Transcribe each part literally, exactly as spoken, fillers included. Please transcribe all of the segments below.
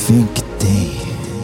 Vem que tem.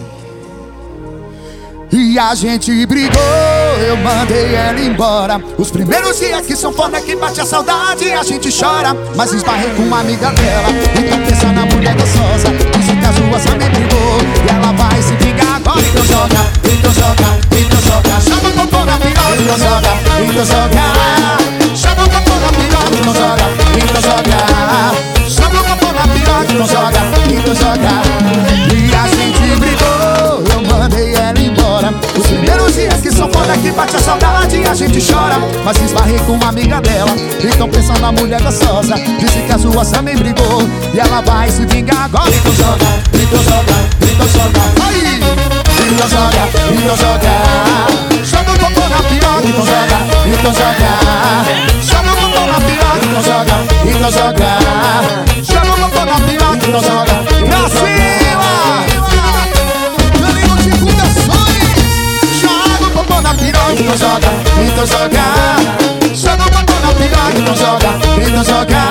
E a gente brigou, eu mandei ela embora. Os primeiros dias que são foda, que bate a saudade, a gente chora. Mas esbarrei com uma amiga dela, então pensa na mulher gostosa. Disse que as duas também brigou, e ela vai se vingar agora. Então joga, então joga, então joga. Chama o popô na piroca, então joga, então joga. Chama o popô na piroca, então joga, então joga. Chama o popô na piroca, então joga, então joga. E a gente brigou, eu mandei ela embora. Os primeiros dias que são foda, que bate a saudade, a gente chora. Mas esbarrei com uma amiga dela, então pensa na mulher gostosa. Disse que as duas também brigou, e ela vai se vingar agora. Então joga, então joga, então joga. Aí! Então joga, então joga. Joga o popô na piroca, então joga, então joga. Joga o popô na piroca, então joga, então joga. Joga o popô na piroca, então joga. Pra cima! Caninho de fundações. Joga o popô na piroca, então joga, então joga. Joga o popô na piroca, então joga, então joga.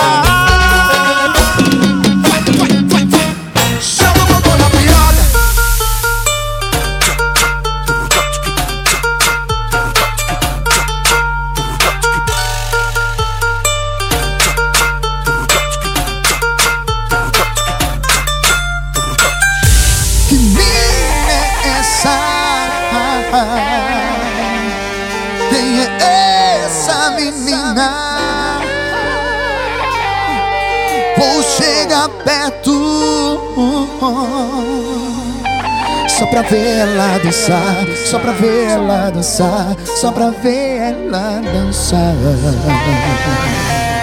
Que menina é essa? Quem é essa menina? Vou chegar perto só pra ver ela dançar, só pra ver ela dançar, só pra ver ela dançar.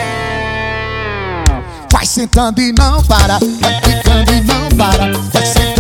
Vai sentando e não para, vai ficando e não para, vai sentando.